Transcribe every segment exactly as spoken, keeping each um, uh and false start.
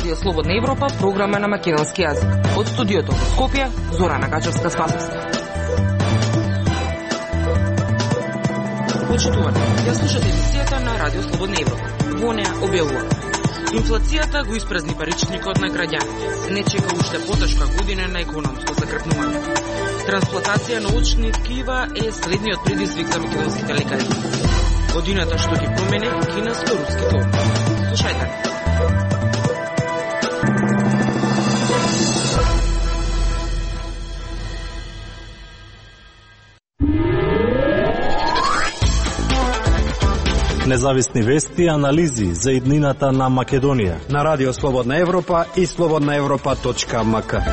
Радио Слободна Европа, програма на македонски јазик. Од студиото во Скопје, Зорана Гачевска-Спасовска. Почитувани, ја слушате емисијата на Радио Слободна Европа. Во неа објавува: инфлацијата го испразни паричникот на граѓаните. Не чека уште потешка година на економско закрепнување. Трансплантација на очни ткива е следниот предизвик за македонските лекари. Годината што ги промени кинеско-руските односи. Слушајте. Независни вести и анализи за иднината на Македонија на Радио Слободна Европа и слободна европа точка ем ка.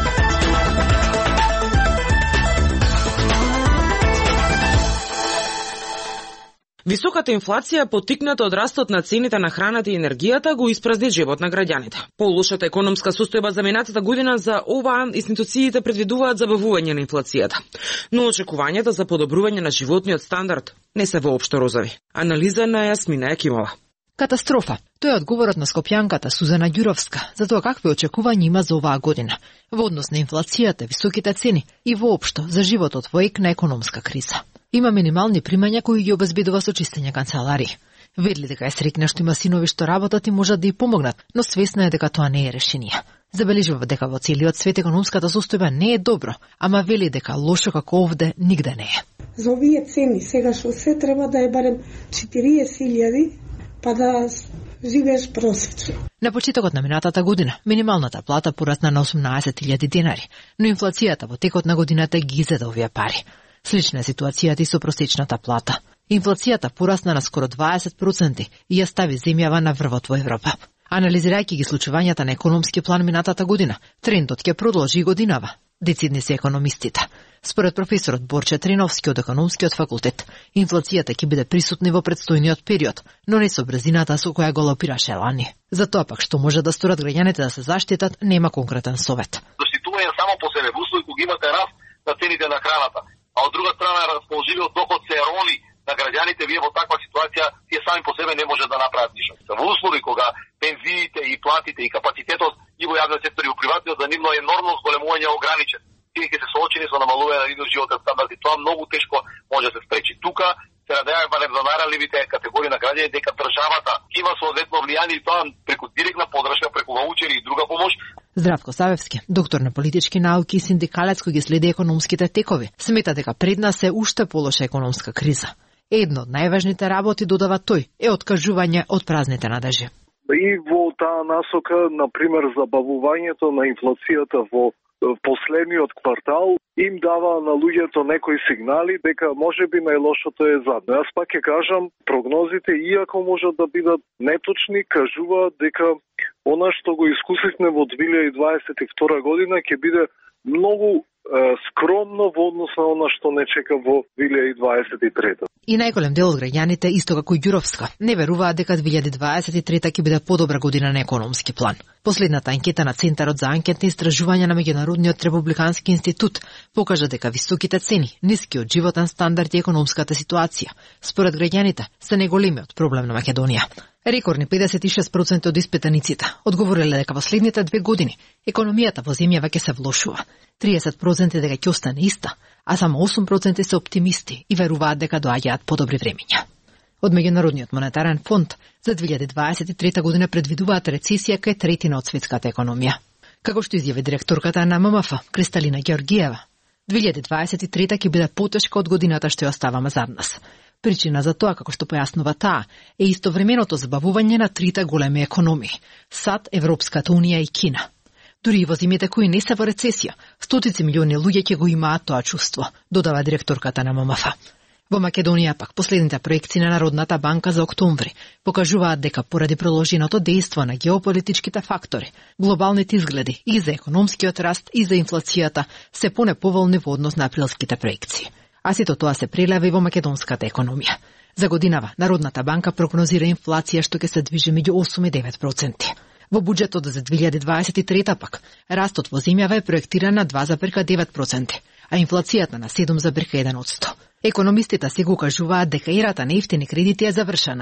Високата инфлација, поттикната од растот на цените на храната и енергијата, го испразни джебот на граѓаните. Полошата економска состојба за минатата година за оваа институциите предвидуваат забавување на инфлацијата. Но очекувањата за подобрување на животниот стандард не се воопшто розови. Анализа на Јасмина Јакимова. Катастрофа. Тој е одговорот на скопјанката Сузана Ѓуровска за тоа какви очекувања има за оваа година во однос на инфлацијата, високите цени и воопшто за животот во ек на економска криза. Има минимални примања кои ги обезбедува со чистење канцелари. Ведли дека е среќна што има синови што работат и можат да ја помогнат, но свесна е дека тоа не е решение. Забележува дека во целиот свет економската состојба не е добро, ама вели дека лошо како овде нигде не е. За овие цени сега што се треба да е барем четириесет илјади, па да живееш просечно. На почетокот на минатата година минималната плата порасна на осумнаесет илјади денари, но инфлацијата во текот на годината ги изеда овие пари. Слична е ситуацијата и со просечната плата. Инфлацијата порасна на скоро дваесет проценти и ја стави земјава на врвот во Европа. Анализирајќи ги случувањата на економски план минатата година, трендот ќе продолжи и годинава. Децидни се економистите. Според професорот Борче Триновски од економскиот факултет, инфлацијата ќе биде присутна во предстојниот период, но не со брзината со која галопираше лани. Затоа пак што може да сторат граѓаните да се заштитат, нема конкретен совет. Заштитување само по себе во услови кога имате раст на цените на храната, а од друга страна расположивиот доход се роли на граѓаните, вие во таква ситуација тие сами по себе не може да направат ништо. Во услови кога пензиите и платите и капацитетот и во јавниот сектор и во приватниот за нивно енормно зголемување е ограничен. Тие ќе се соочени со намалување на нивниот животен стандард и тоа многу тешко може да се спречи. Тука се надеваме барем за најранливите категории на граѓани дека државата има соодветно влијание и тоа преку директна подршка, преку ваучери и друга помош. Здравко Савевски, доктор на политички науки и синдикалец кој ги следи економските текови, смета дека пред нас е уште полоша економска криза. Едно од најважните работи, додава тој, е откажување од празните надежи. И во таа насока, например, забавувањето на инфлацијата во последниот квартал им дава на луѓето некои сигнали дека можеби најлошото е задно. Јас пак ќе кажам, прогнозите, иако можат да бидат неточни, кажуваат дека она што го искусивме во две илјади дваесет и втора година ќе биде многу е, скромно во однос на она што не чека во две илјади дваесет и трета. И најголем дел од граѓаните, исто како и Ѓуровска, не веруваат дека две илјади дваесет и трета ќе биде подобра година на економски план. Последната анкета на Центарот за анкетни истражувања на Меѓународниот републикански институт покажа дека високите цени, нискиот животен стандард и економската ситуација, според граѓаните, се најголемиот проблем на Македонија. Рекордни педесет и шест проценти од испитаниците одговориле дека во следните две години економијата во земјава ќе се влошува, триесет проценти дека ќе остане иста, а само осум проценти се оптимисти и веруваат дека доаѓаат подобри времиња. Од Меѓународниот монетарен фонд за две илјади дваесет и трета година предвидуваат рецесија кај третина од светската економија. Како што изјави директорката на Ем Ем Ф, Кристалина Ѓеоргиева, две илјади дваесет и трета ќе биде потешка од годината што ја оставаме зад нас. Причина за тоа, како што појаснува таа, е истовременото забавување на трите големи економии – САД, Европската унија и Кина. Дури и во земјите кои не се во рецесија, стотици милиони луѓе ќе го имаат тоа чувство, додава директорката на Ем Ем Ф. Во Македонија пак последните проекции на Народната банка за октомври покажуваат дека поради продолженото дејство на геополитичките фактори, глобалните изгледи и за економскиот раст и за инфлацијата се понеповолни во однос на априлските проекции. А сето тоа се прелева и во македонската економија. За годинава Народната банка прогнозира инфлација што ќе се движи меѓу осум и девет проценти. Во буџетот за две илјади дваесет и трета пак, растот во земјава е проектиран на два зарез девет проценти, а инфлацијата на седум зарез еден проценти. Економистите се го кажуваат дека ерата на ефтини кредити е завршена,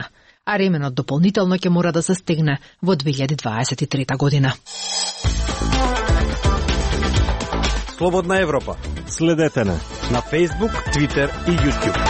а ременот дополнително ќе мора да се стегне во две илјади дваесет и трета година. Слободна Европа. Следете не На Facebook, Twitter и YouTube.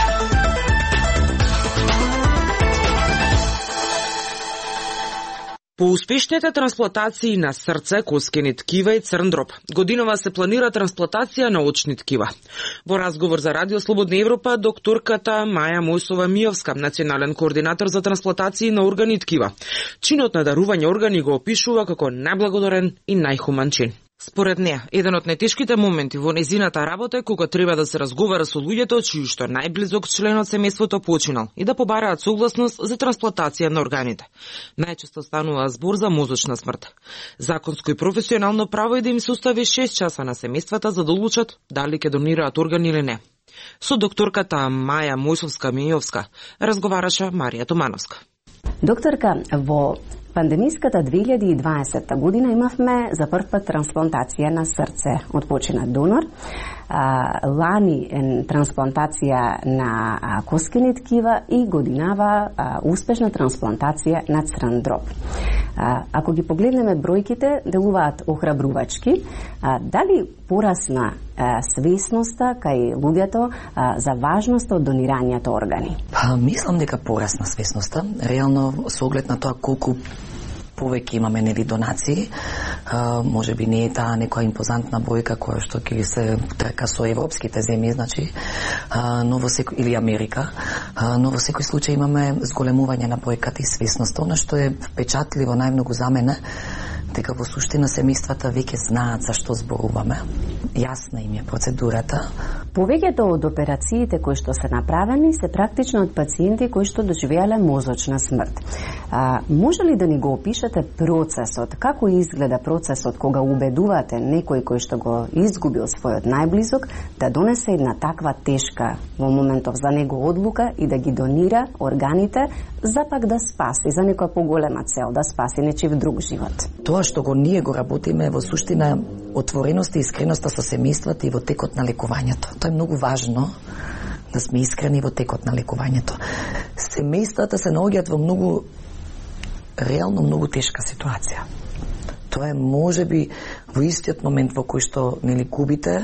По успешните трансплантации на срце, коскени ткива и црн дроб, годинова се планира трансплантација на очни ткива. Во разговор за Радио Слободна Европа, докторката Маја Мојсова-Мијовска, национален координатор за трансплантации на органи и ткива, чинот на дарување органи го опишува како најблагодарен и најхуман чин. Според неа, еден од најтешките моменти во незината работа е кога треба да се разговара со луѓето чиј што најблизок член од семејството починал и да побараат согласност за трансплантација на органите. Најчесто станува збор за мозочна смрт. Законско и професионално право е да им се остави шест часа на семејствата за да одлучат дали ќе донираат органи или не. Со докторката Маја Мојсовска-Мијовска разговараше Марија Томановска. Докторка, во пандемиската две илјади и дваесета година имавме за прв пат трансплантација на срце од починат донор. А, лани е трансплантација на а, коскени ткива и годинава а, успешна трансплантација на црн дроб. А, ако ги погледнеме бројките, делуваат охрабрувачки. А, дали порасна а, свесноста кај луѓето а, за важноста од донирањето органи? Па, мислам дека порасна свесноста. Реално, со оглед на тоа колку повеќе имаме нели донации, а, може би не е таа некоја импозантна бројка која што ќе се трка со европските земји, значи, а, но во секој или Америка, а, но во секој случај имаме зголемување на бројката и свесноста. Она што е впечатливо најмногу за мене, дека во суштина семејствата веќе знаат за што зборуваме. Јасна им е процедурата. Повеќето од операциите кои што се направени се практично од пациенти кои што доживеале мозочна смрт. А, може ли да ни го опишете процесот? Како изгледа процесот кога убедувате некој кој што го изгубил својот најблизок да донесе една таква тешка во моментов за него одлука и да ги донира органите за пак да спаси, за некоја поголема цел, да спаси нечив друг живот? Тоа што го ние го работиме во суштина отвореноста и искреноста со семејствата и во текот на лекувањето. Тоа е многу важно, да сме искрени во текот на лекувањето. Семејствата се наоѓаат во многу реално многу тешка ситуација. Тоа е можеби во истиот момент во кој што нели губите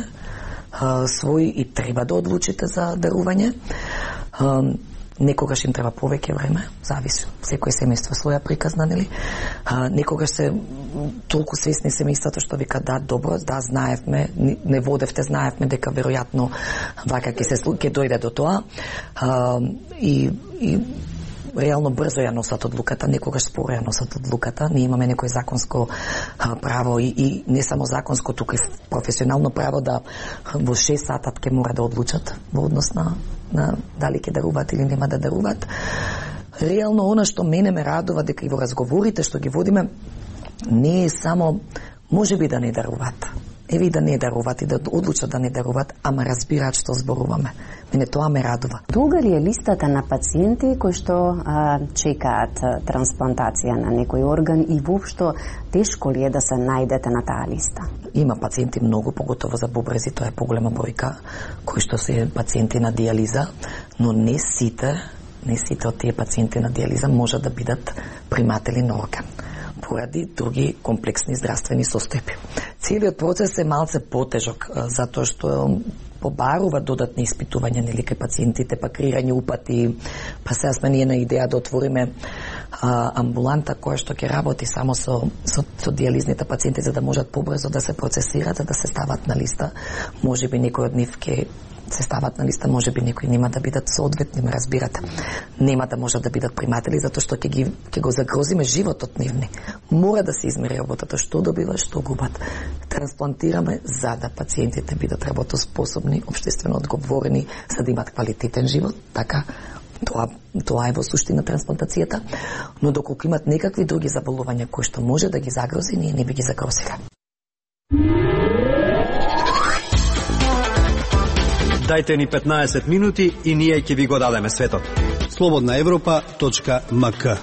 а, свој и треба да одлучите за дарување. А, некогаш им треба повеќе време, зависи, секој семејство своја приказна, нели? А, некогаш се толку свесни семејството што вика да, добро, да, знаевме, не водевте, знаевме дека веројатно вака ќе се ќе дојде до тоа. А, и, и реално брзо ја носат одлуката, некогаш споро ја носат одлуката. Ние имаме некој законско а, право и, и не само законско, туку и професионално право да во шест сата ќе мора да одлучат во однос на, на дали ќе даруваат или нема да даруваат. Реално она што мене ме радува дека и во разговорите што ги водиме не е само можеби да не даруваат. Еви да не даруваат и да одлучат да не даруваат, ама разбираат што зборуваме. Мене тоа ме радува. Долга ли е листата на пациенти кои што а, чекаат а, трансплантација на некој орган и воопшто тешко ли е да се најдете на таа листа? Има пациенти многу, поготово за бубрези, тоа е поголема бројка, кои што се пациенти на диализа, но не сите, не сите од тие пациенти на диализа можат да бидат приматели на орган поради други комплексни здравствени состојби. Целиот процес е малце потежок, затоа што побарува додатни испитувања нели кај пациентите, па креирање упати, па сега сме ние на идеја да отвориме а, амбуланта која што ќе работи само со, со, со диализните пациенти за да можат побрзо да се процесират, за да се стават на листа. Можеби некој од нив ќе се стават на листа, можеби некои нема да бидат соодветни, ме разбирате. Нема да можат да бидат приматели, затоа што ќе ги ќе го загрозиме животот нивни. Мора да се измери работата, што добиват, што губат. Трансплантираме за да пациентите бидат работоспособни, општествено одговорени, за да имат квалитетен живот, така тоа тоа е во суштина трансплантацијата, но доколку имат некакви други заболувања кои што може да ги загрози, ние не би ги загрозиле. Дајте ни петнаесет минути и ние ќе ви го дадеме светот. слободна европа точка ем ка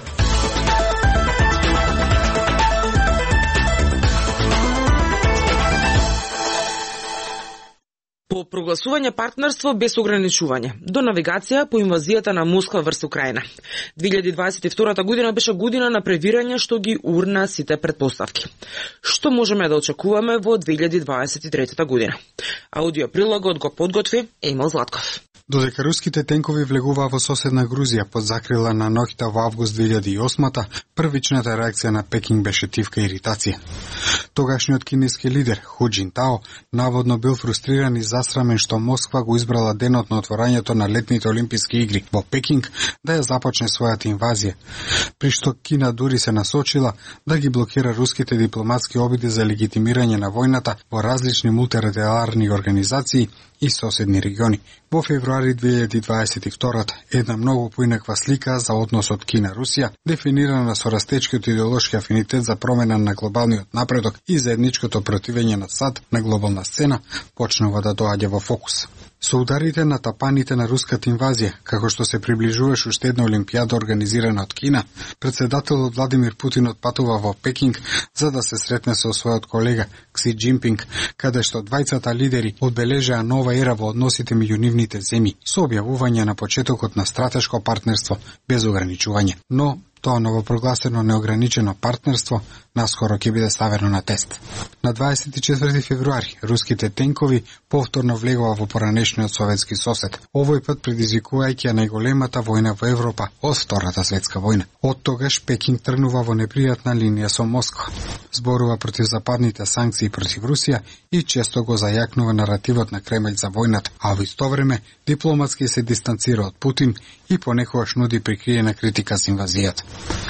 По прогласување партнерство без ограничување, до навигација по инвазијата на Москва врз Украина. две илјади дваесет и втора година беше година на превирање што ги урна сите предпоставки. Што можеме да очекуваме во две илјади дваесет и трета година? Аудиоприлогот го подготви Емил Златков. Додека руските тенкови влегуваа во соседна Грузија под закрила на ноќта во август две илјади и осма, првичната реакција на Пекинг беше тивка иритација. Тогашниот кинески лидер Ху Џинтао наводно бил фрустриран и засрамен што Москва го избрала денот на отворањето на летните олимписки игри во Пекинг да ја започне својата инвазија, при што Кина дури се насочила да ги блокира руските дипломатски обиди за легитимирање на војната во различни мултилатерални организации и соседни региони. Во февруари две илјади дваесет и втора една многу поинаква слика за односот Кина-Русија, дефинирана со растечкиот идеолошки афинитет за промена на глобалниот напредок и заедничкото противење на САД на глобална сцена, почнува да доаѓа во фокус. Со ударите на тапаните на руската инвазија, како што се приближуваше уште една олимпијада организирана од Кина, председателот Владимир Путин отпатува во Пекинг за да се сретне со својот колега Кси Џинпинг, каде што двајцата лидери одбележаа нова ера во односите меѓу нивните земји, со објавување на почетокот на стратешко партнерство без ограничување. Но тоа новопрогласено неограничено партнерство наскоро ќе биде ставено на тест. На дваесет и четврти февруари руските тенкови повторно влегува во поранешниот советски сосед, овој пат предизвикувајќи ја најголемата војна во Европа од Втората светска војна. Од тогаш Пекинг тргнува во непријатна линија со Москва. Зборува против западните санкции против Русија и често го зајакнува наративот на Кремљ за војната, а во исто време дипломатски се дистанцира од Путин и понекогаш нуди прикриена критика за инвазијата.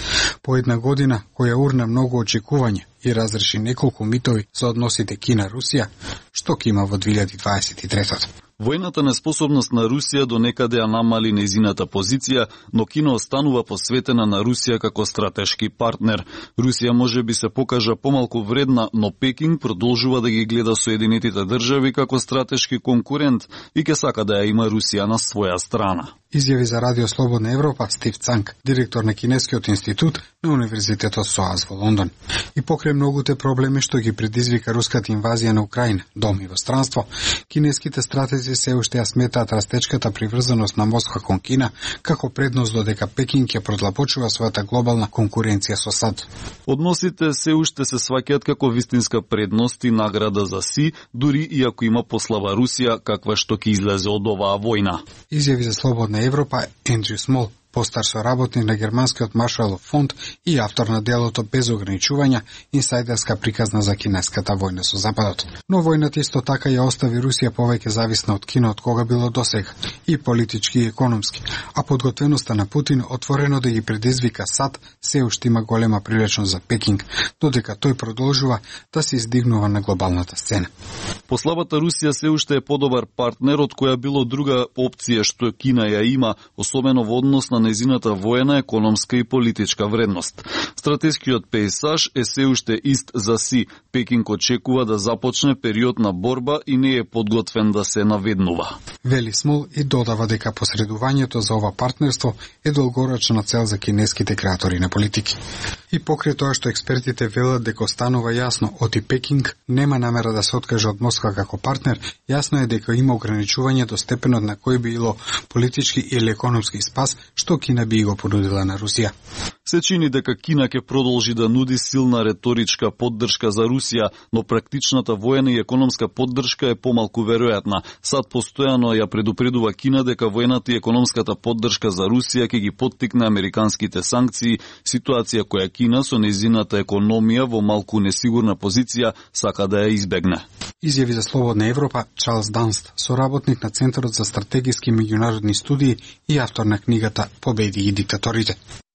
По една година која урна многу очекување и разреши неколку митови за односите Кина-Русија, што ќе има во две илјади дваесет и трета. Војната неспособност на Русија до некаде ја намали нејзината позиција, но Кина останува посветена на Русија како стратешки партнер. Русија може би се покажа помалку вредна, но Пекинг продолжува да ги гледа Соединетите држави како стратешки конкурент и ке сака да ја има Русија на своја страна. Изјави за Радио Слободна Европа Стив Цанг, директор на Кинескиот институт на Универзитетот СОАС во Лондон. И покрај многуте проблеми што ги предизвика руската инвазија на Украина, дом и во странство, кинеските стратези се уште ја сметаат растечката приврзаност на Москва кон Кина како предност додека Пекинг ќе продлабочува својата глобална конкуренција со САД. Односите се уште се сваќаат како вистинска предност и награда за Си, дури и ако има послаба Русија каква што ќе излезе од оваа војна. Изјави за Слободна Европа Ендрю Смол, постар соработник на Германскиот Маршалов фонд и автор на делото Без ограничувања, инсайдерска приказна за кинеската војна со Западот. Но војната исто така ја остави Русија повеќе зависна од Кина од кога било досега, и политички и економски, а подготвеноста на Путин отворено да ги предизвика САД се уште има голема приличност за Пекинг, додека тој продолжува да се издигнува на глобалната сцена. Послабата Русија се уште е подобар партнер од која било друга опција што Кина ја има, особено во однос на нејзината воена, економска и политичка вредност. Стратешкиот пејзаж е се уште ист за Си. Пекинг очекува да започне период на борба и не е подготвен да се наведнува. Вели Смол и додава дека посредувањето за ова партнерство е долгорочна цел за кинеските креатори на политики. И покрај тоа што експертите велат дека останува јасно, оти Пекинг нема намера да се откаже од Москва како партнер, јасно е дека има ограничување до степенот на кој било политички или економски спас што Кина би го понудила на Русија. Се чини дека Кина ќе продолжи да нуди силна реторичка поддршка за Русија, но практичната воена и економска поддршка е помалку веројатна. САД постојано ја предупредува Кина дека воената и економската поддршка за Русија ќе ги поттикне американските санкции, ситуација која Кина со нејзината економија во малку несигурна позиција сака да ја избегне. Изјави за Слободна Европа Чарлс Данст, соработник на Центарот за стратегиски меѓународни студии и автор на книгата Победи и диктаторите.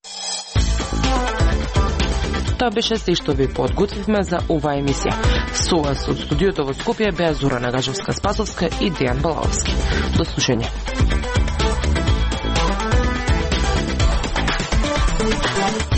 Тоа беше се што ви подготвивме за оваа емисија. Со вас од студиото во Скопје беа Зорана Гажевска-Спасовска и Дејан Балаовски. До слушање.